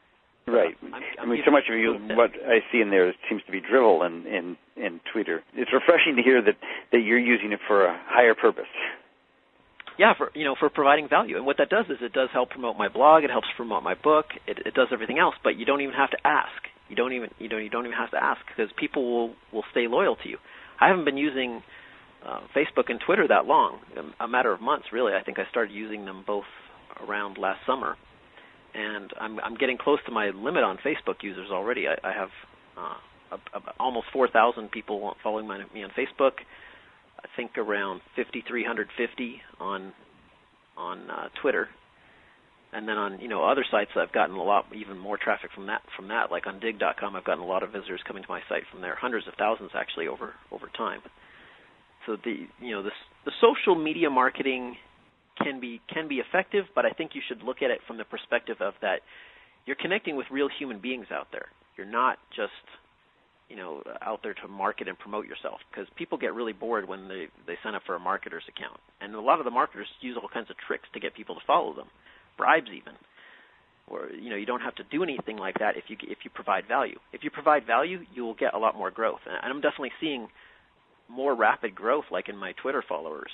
Right. I mean, so much of what I see in there seems to be drivel in Twitter. It's refreshing to hear that you're using it for a higher purpose. Yeah, for providing value. And what that does is it does help promote my blog. It helps promote my book. It does everything else. But you don't even have to ask. You don't even have to ask, because people will stay loyal to you. I haven't been using Facebook and Twitter that long, a matter of months, really. I think I started using them both around last summer. And I'm getting close to my limit on Facebook users already. I have almost 4,000 people following me on Facebook. I think around 5,350 on Twitter, and then on other sites I've gotten even more traffic from that. Like on Digg.com, I've gotten a lot of visitors coming to my site from there, hundreds of thousands actually over time. So the social media marketing can be effective, but I think you should look at it from the perspective of that you're connecting with real human beings out there. You're not just out there to market and promote yourself, because people get really bored when they sign up for a marketer's account, and a lot of the marketers use all kinds of tricks to get people to follow them, bribes even, or you don't have to do anything like that if you provide value. If you provide value, you will get a lot more growth, and I'm definitely seeing more rapid growth, like in my Twitter followers.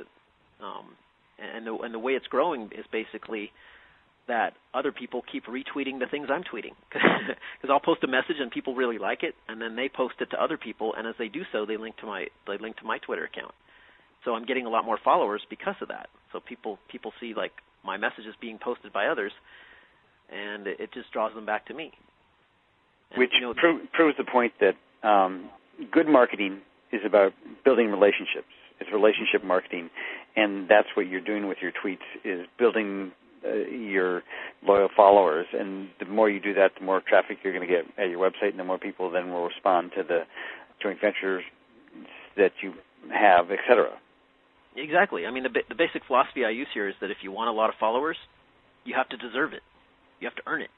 And the way it's growing is basically that other people keep retweeting the things I'm tweeting, because I'll post a message and people really like it, and then they post it to other people, and as they do so, they link to my Twitter account. So I'm getting a lot more followers because of that. So people see like my messages being posted by others, and it just draws them back to me. And, which proves the point that good marketing is about building relationships. It's relationship marketing, and that's what you're doing with your tweets, is building your loyal followers. And the more you do that, the more traffic you're going to get at your website, and the more people then will respond to the joint ventures that you have, et cetera. Exactly. I mean, the basic philosophy I use here is that if you want a lot of followers, you have to deserve it. You have to earn it.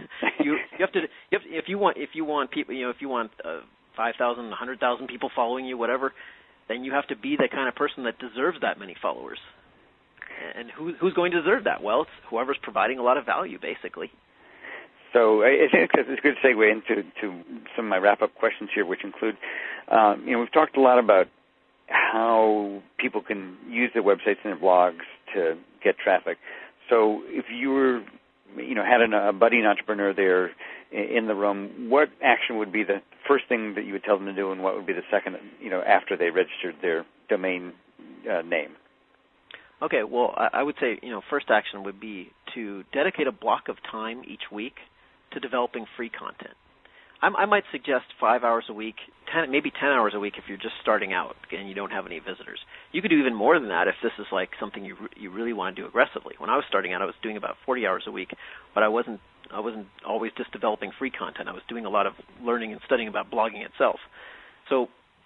If you want people, if you want 5,000, 100,000 people following you, whatever, then you have to be the kind of person that deserves that many followers. And who's going to deserve that? Well, it's whoever's providing a lot of value, basically. So I think it's a good segue into some of my wrap-up questions here, which include, we've talked a lot about how people can use their websites and their blogs to get traffic. So if you were, had a budding entrepreneur there in the room, what action would be the first thing that you would tell them to do, and what would be the second, after they registered their domain name? Okay, well, I would say, first action would be to dedicate a block of time each week to developing free content. I might suggest 5 hours a week, maybe 10 hours a week if you're just starting out and you don't have any visitors. You could do even more than that if this is like something you really want to do aggressively. When I was starting out, I was doing about 40 hours a week, but I wasn't always just developing free content. I was doing a lot of learning and studying about blogging itself. So,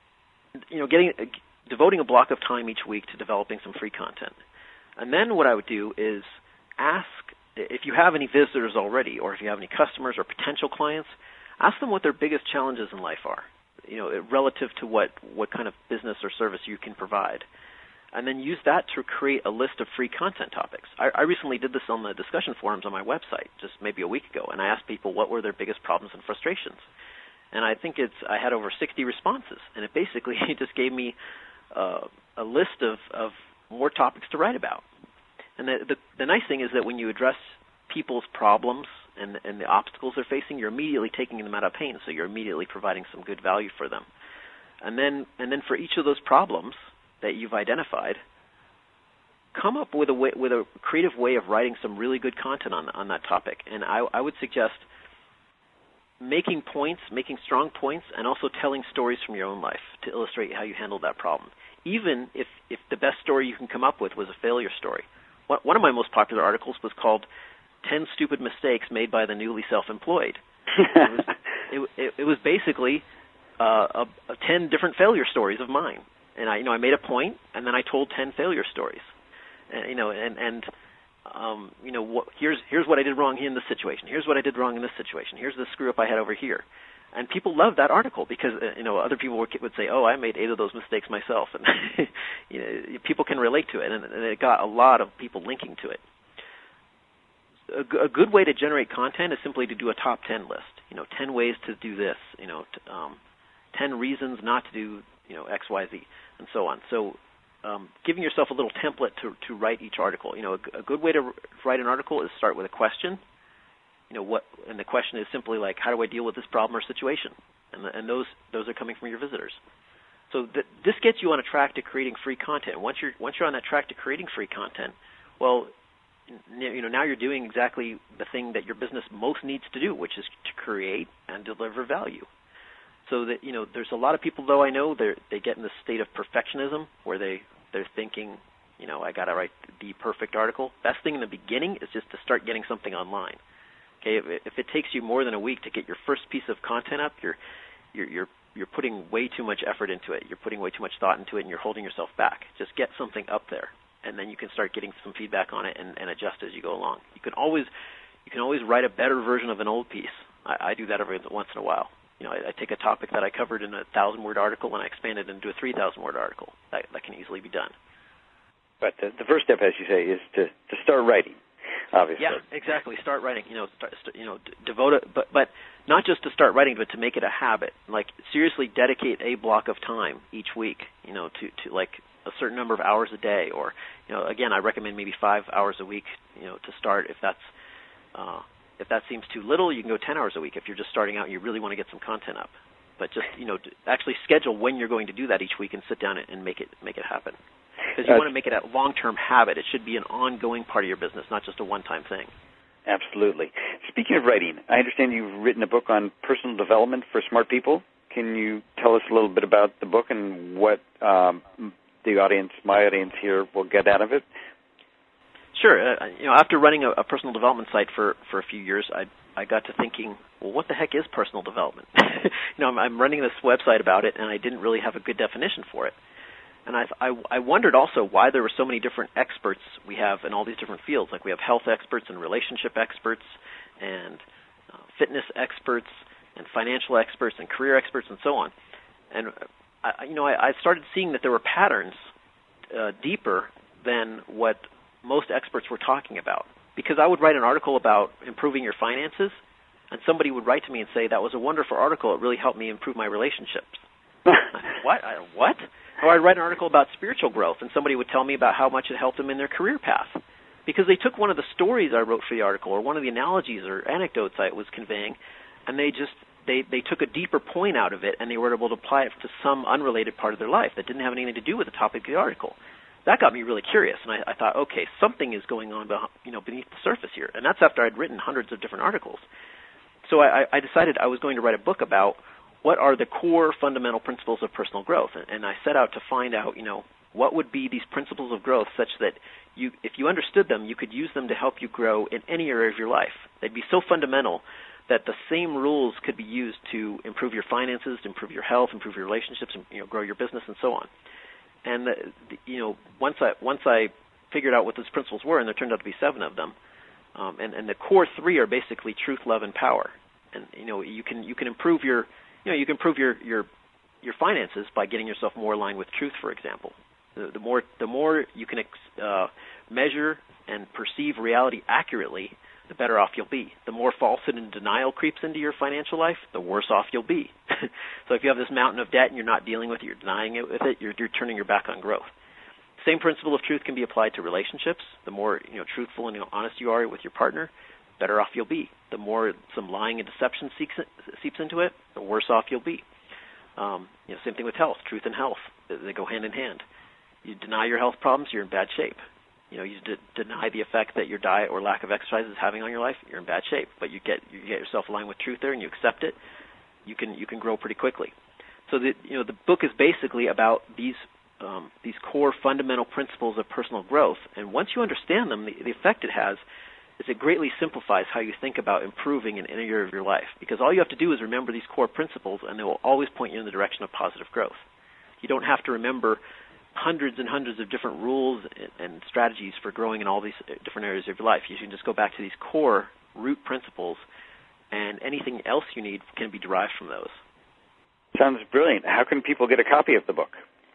devoting a block of time each week to developing some free content. And then what I would do is ask, if you have any visitors already, or if you have any customers or potential clients, ask them what their biggest challenges in life are, relative to what kind of business or service you can provide. And then use that to create a list of free content topics. I recently did this on the discussion forums on my website, just maybe a week ago, and I asked people what were their biggest problems and frustrations. And I think I had over 60 responses, and it basically just gave me a list of more topics to write about. And the nice thing is that when you address people's problems and the obstacles they're facing, you're immediately taking them out of pain, so you're immediately providing some good value for them. And then for each of those problems that you've identified, come up with a creative way of writing some really good content on that topic. And I would suggest making strong points, and also telling stories from your own life to illustrate how you handled that problem. Even if the best story you can come up with was a failure story. One of my most popular articles was called 10 Stupid Mistakes Made by the Newly Self-Employed. It was basically 10 different failure stories of mine. And I made a point, and then I told 10 failure stories. Here's what I did wrong in this situation. Here's what I did wrong in this situation. Here's the screw up I had over here. And people loved that article because other people would say, "Oh, I made 8 of those mistakes myself," and people can relate to it, and it got a lot of people linking to it. a good way to generate content is simply to do a top 10 list. 10 ways to do this. 10 reasons not to do X, Y, Z, and so on. So giving yourself a little template to write each article. A good way to write an article is start with a question. And the question is simply like, how do I deal with this problem or situation? And those are coming from your visitors. So this gets you on a track to creating free content. Once you're on that track to creating free content, well, now you're doing exactly the thing that your business most needs to do, which is to create and deliver value. So that there's a lot of people, though, I know they get in this state of perfectionism where they're thinking, I got to write the perfect article. Best thing in the beginning is just to start getting something online. Okay, if it takes you more than a week to get your first piece of content up, you're putting way too much effort into it. You're putting way too much thought into it, and you're holding yourself back. Just get something up there, and then you can start getting some feedback on it and adjust as you go along. You can always write a better version of an old piece. I do that every once in a while. I take a topic that I covered in a 1,000-word article and I expand it into a 3,000-word article. That can easily be done. But the first step, as you say, is to start writing. Obviously. Yeah, exactly. Start writing. Devote it, but not just to start writing, but to make it a habit. Like seriously, dedicate a block of time each week. To like a certain number of hours a day, or again, I recommend maybe 5 hours a week. To start. If that seems too little, you can go 10 hours a week. If you're just starting out, and you really want to get some content up. But just actually schedule when you're going to do that each week, and sit down and make it happen. Because you want to make it a long-term habit. It should be an ongoing part of your business, not just a one-time thing. Absolutely. Speaking of writing, I understand you've written a book on personal development for smart people. Can you tell us a little bit about the book and what the audience, my audience here, will get out of it? Sure. After running a personal development site for a few years, I got to thinking, well, what the heck is personal development? I'm running this website about it, and I didn't really have a good definition for it. And I wondered also why there were so many different experts we have in all these different fields. Like we have health experts and relationship experts and fitness experts and financial experts and career experts and so on. And I started seeing that there were patterns deeper than what most experts were talking about. Because I would write an article about improving your finances, and somebody would write to me and say, that was a wonderful article. It really helped me improve my relationships. What? What? Or I'd write an article about spiritual growth, and somebody would tell me about how much it helped them in their career path. Because they took one of the stories I wrote for the article, or one of the analogies or anecdotes I was conveying, and they took a deeper point out of it, and they were able to apply it to some unrelated part of their life that didn't have anything to do with the topic of the article. That got me really curious, and I thought, okay, something is going on beneath the surface here. And that's after I'd written hundreds of different articles. So I decided I was going to write a book about what are the core fundamental principles of personal growth. And I set out to find out, what would be these principles of growth such that if you understood them, you could use them to help you grow in any area of your life. They'd be so fundamental that the same rules could be used to improve your finances, to improve your health, improve your relationships, and grow your business, and so on. And once I figured out what those principles were, and there turned out to be 7 of them, and the core 3 are basically truth, love, and power. And you can improve your finances by getting yourself more aligned with truth, for example. The more you can measure and perceive reality accurately, the better off you'll be. The more falsehood and denial creeps into your financial life, the worse off you'll be. So if you have this mountain of debt and you're not dealing with it, you're denying it with it, you're turning your back on growth. Same principle of truth can be applied to relationships. The more truthful and honest you are with your partner, better off you'll be. The more some lying and deception seeps into it, the worse off you'll be. Same thing with health. Truth and health, they go hand in hand. You deny your health problems, you're in bad shape. You deny the effect that your diet or lack of exercise is having on your life, you're in bad shape. But you get yourself aligned with truth there, and you accept it. You can grow pretty quickly. So the book is basically about these core fundamental principles of personal growth. And once you understand them, the effect it has is it greatly simplifies how you think about improving in any area of your life. Because all you have to do is remember these core principles, and they will always point you in the direction of positive growth. You don't have to remember hundreds and hundreds of different rules and strategies for growing in all these different areas of your life. You can just go back to these core root principles, and anything else you need can be derived from those. Sounds brilliant. How can people get a copy of the book?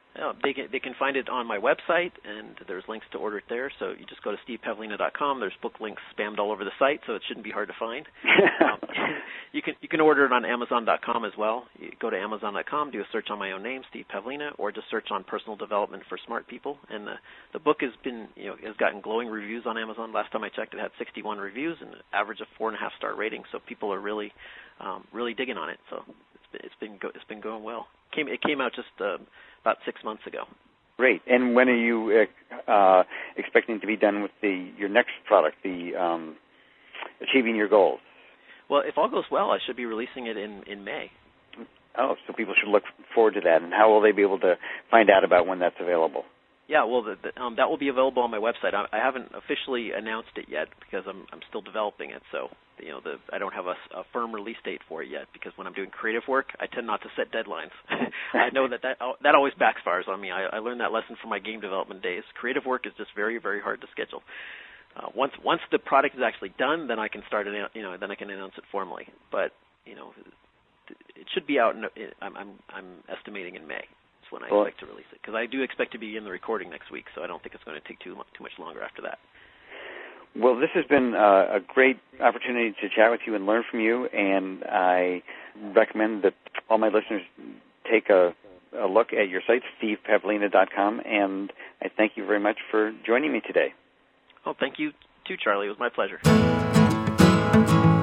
They can find it on my website, and there's links to order it there. So you just go to stevepavlina.com. There's book links spammed all over the site, so it shouldn't be hard to find. You can order it on Amazon.com as well. You go to Amazon.com, do a search on my own name, Steve Pavlina, or just search on personal development for smart people. And the book has gotten glowing reviews on Amazon. Last time I checked, it had 61 reviews and an average of 4.5-star rating. So people are really digging on it. So it's been going well. It came out just about 6 months ago. Great. And when are you expecting to be done with your next product, the Achieving Your Goals? Well, if all goes well, I should be releasing it in May. Oh, so people should look forward to that. And how will they be able to find out about when that's available? Yeah, well, that will be available on my website. I haven't officially announced it yet because I'm still developing it. So I don't have a firm release date for it yet, because when I'm doing creative work, I tend not to set deadlines. I know that always backfires on me. I learned that lesson from my game development days. Creative work is just very, very hard to schedule. Once the product is actually done, then I can start then I can announce it formally. But it should be out. I'm estimating in May. That's when I expect to release it, because I do expect to be in the recording next week. So I don't think it's going to take too much longer after that. Well, this has been a great opportunity to chat with you and learn from you, and I recommend that all my listeners take a look at your site, stevepavlina.com, and I thank you very much for joining me today. Oh, thank you too, Charlie. It was my pleasure.